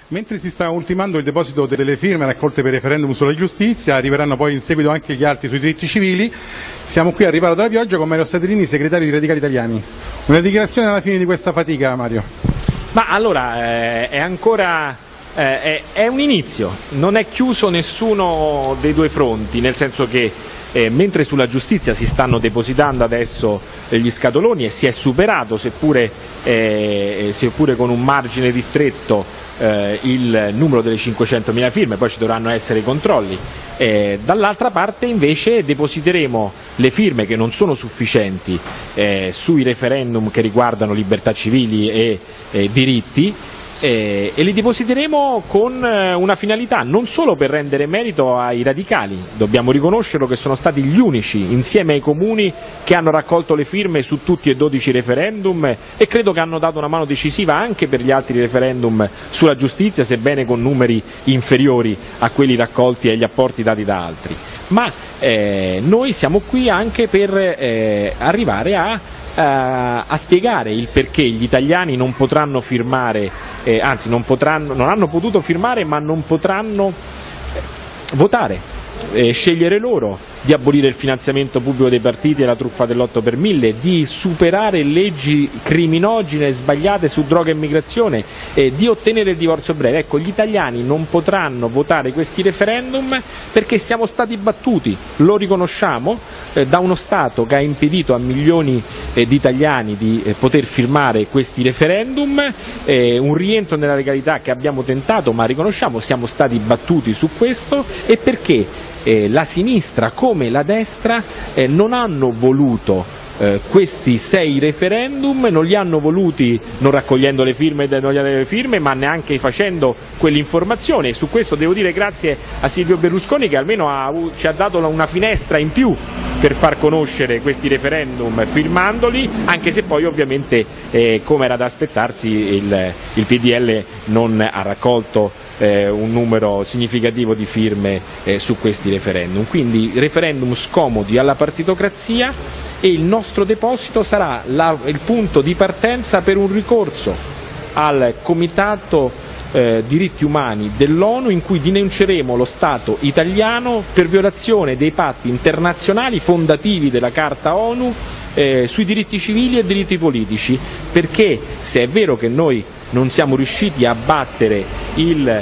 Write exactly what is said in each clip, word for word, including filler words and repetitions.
Mentre si sta ultimando il deposito delle firme raccolte per il referendum sulla giustizia, arriveranno poi in seguito anche gli altri sui diritti civili. Siamo qui a Riparo dalla Pioggia con Mario Stadellini, segretario di Radicali Italiani. Una dichiarazione alla fine di questa fatica, Mario? Ma allora, eh, è ancora... Eh, è, è un inizio, non è chiuso nessuno dei due fronti, nel senso che eh, mentre sulla giustizia si stanno depositando adesso eh, gli scatoloni e si è superato, seppure, eh, seppure con un margine ristretto, eh, il numero delle cinquecentomila firme, poi ci dovranno essere i controlli. Eh, dall'altra parte invece depositeremo le firme che non sono sufficienti eh, sui referendum che riguardano libertà civili e eh, diritti. Eh, e li depositeremo con eh, una finalità, non solo per rendere merito ai radicali, dobbiamo riconoscerlo che sono stati gli unici insieme ai comuni che hanno raccolto le firme su tutti e dodici referendum e credo che hanno dato una mano decisiva anche per gli altri referendum sulla giustizia, sebbene con numeri inferiori a quelli raccolti e agli apporti dati da altri. Ma eh, noi siamo qui anche per eh, arrivare a a spiegare il perché gli italiani non potranno firmare, eh, anzi non, potranno, non hanno potuto firmare ma non potranno votare, eh, scegliere loro di abolire il finanziamento pubblico dei partiti e la truffa dell'otto per mille, di superare leggi criminogene e sbagliate su droga e immigrazione, eh, di ottenere il divorzio breve. Ecco, gli italiani non potranno votare questi referendum perché siamo stati battuti, lo riconosciamo, eh, da uno Stato che ha impedito a milioni eh, di italiani di eh, poter firmare questi referendum, eh, un rientro nella legalità che abbiamo tentato, ma riconosciamo siamo stati battuti su questo, e perché Eh, la sinistra come la destra eh, non hanno voluto eh, questi sei referendum, non li hanno voluti non raccogliendo le firme, non gli le firme ma neanche facendo quell'informazione, e su questo devo dire grazie a Silvio Berlusconi che almeno ha, ci ha dato una finestra in più per far conoscere questi referendum firmandoli, anche se poi ovviamente eh, come era da aspettarsi il, il P D L non ha raccolto eh, un numero significativo di firme eh, su questi referendum. Quindi referendum scomodi alla partitocrazia, e il nostro deposito sarà la, il punto di partenza per un ricorso al Comitato eh, diritti umani dell'ONU, in cui denunceremo lo Stato italiano per violazione dei patti internazionali fondativi della Carta ONU eh, sui diritti civili e diritti politici, perché se è vero che noi non siamo riusciti a battere il,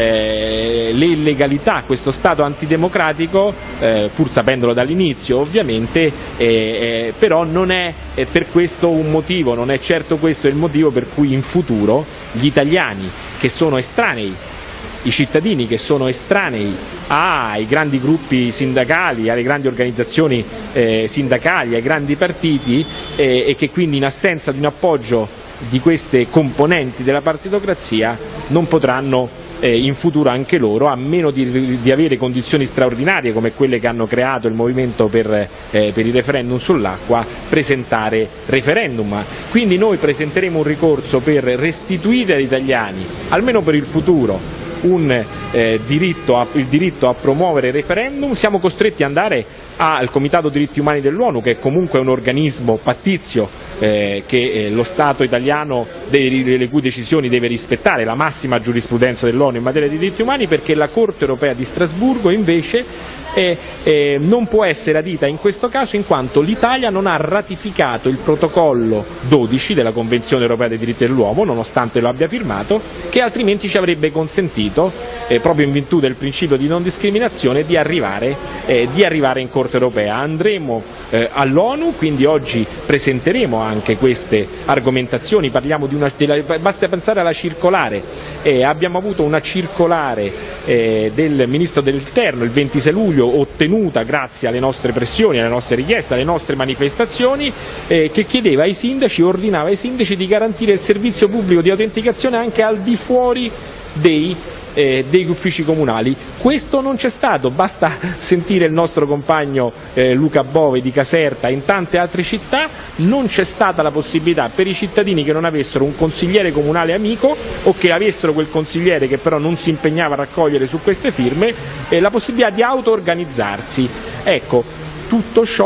eh, le illegalità, questo Stato antidemocratico, eh, pur sapendolo dall'inizio ovviamente, eh, eh, però non è eh, per questo un motivo, non è certo questo il motivo per cui in futuro gli italiani che sono estranei, i cittadini che sono estranei ai grandi gruppi sindacali, alle grandi organizzazioni eh, sindacali, ai grandi partiti eh, e che quindi in assenza di un appoggio di queste componenti della partitocrazia non potranno eh, in futuro anche loro, a meno di, di avere condizioni straordinarie come quelle che hanno creato il movimento per, eh, per il referendum sull'acqua, presentare referendum. Quindi noi presenteremo un ricorso per restituire agli italiani, almeno per il futuro, un, eh, diritto a, il diritto a promuovere referendum. Siamo costretti ad andare al Comitato diritti umani dell'ONU, che è comunque un organismo pattizio eh, che eh, lo Stato italiano deve, le cui decisioni deve rispettare, la massima giurisprudenza dell'ONU in materia di diritti umani, perché la Corte europea di Strasburgo invece Eh, eh, non può essere adita in questo caso in quanto l'Italia non ha ratificato il protocollo dodici della Convenzione europea dei diritti dell'uomo, nonostante lo abbia firmato, che altrimenti ci avrebbe consentito, eh, proprio in virtù del principio di non discriminazione, di arrivare, eh, di arrivare in Corte europea. Andremo eh, all'ONU, quindi oggi presenteremo anche queste argomentazioni, parliamo di una, della, basta pensare alla circolare, eh, abbiamo avuto una circolare eh, del Ministro dell'Interno il ventisei luglio, ottenuta grazie alle nostre pressioni, alle nostre richieste, alle nostre manifestazioni, eh, che chiedeva ai sindaci, ordinava ai sindaci di garantire il servizio pubblico di autenticazione anche al di fuori dei Eh, degli uffici comunali. Questo non c'è stato, basta sentire il nostro compagno eh, Luca Bove di Caserta e in tante altre città. Non c'è stata la possibilità per i cittadini che non avessero un consigliere comunale amico, o che avessero quel consigliere che però non si impegnava a raccogliere su queste firme, eh, la possibilità di auto-organizzarsi. Ecco, tutto ciò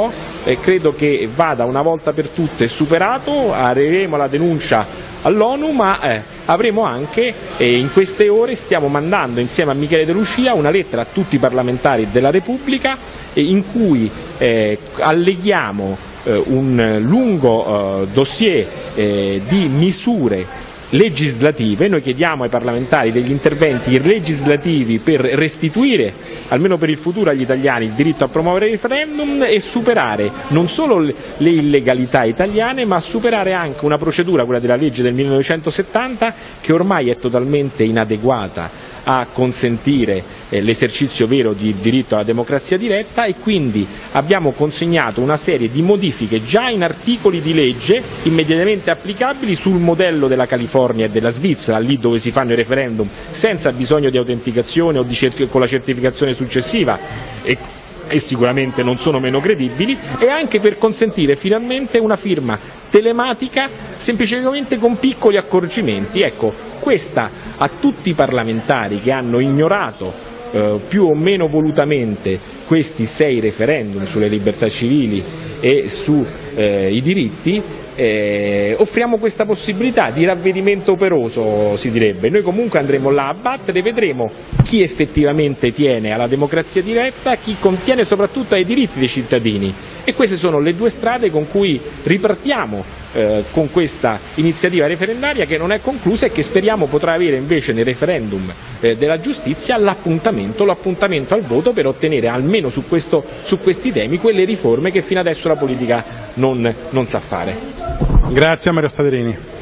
eh, credo che vada una volta per tutte superato. Arriveremo alla denuncia all'ONU, ma eh, avremo anche, eh, in queste ore stiamo mandando insieme a Michele De Lucia una lettera a tutti i parlamentari della Repubblica eh, in cui eh, alleghiamo eh, un lungo eh, dossier eh, di misure legislative. Noi chiediamo ai parlamentari degli interventi legislativi per restituire, almeno per il futuro, agli italiani il diritto a promuovere il referendum e superare non solo le illegalità italiane, ma superare anche una procedura, quella della legge del millenovecentosettanta, che ormai è totalmente inadeguata a consentire eh, l'esercizio vero di diritto alla democrazia diretta, e quindi abbiamo consegnato una serie di modifiche già in articoli di legge immediatamente applicabili sul modello della California e della Svizzera, lì dove si fanno i referendum senza bisogno di autenticazione o di certi- con la certificazione successiva, e e sicuramente non sono meno credibili, e anche per consentire finalmente una firma telematica semplicemente con piccoli accorgimenti. Ecco, questa a tutti i parlamentari che hanno ignorato eh, più o meno volutamente questi sei referendum sulle libertà civili e sui eh, diritti, Eh, offriamo questa possibilità di ravvedimento operoso, si direbbe. Noi comunque andremo là a battere, vedremo chi effettivamente tiene alla democrazia diretta, chi contiene soprattutto ai diritti dei cittadini, e queste sono le due strade con cui ripartiamo eh, con questa iniziativa referendaria, che non è conclusa e che speriamo potrà avere invece nel referendum eh, della giustizia l'appuntamento, l'appuntamento al voto, per ottenere almeno su, questo, su questi temi quelle riforme che fino adesso la politica non, non sa fare. Grazie a Mario Staderini.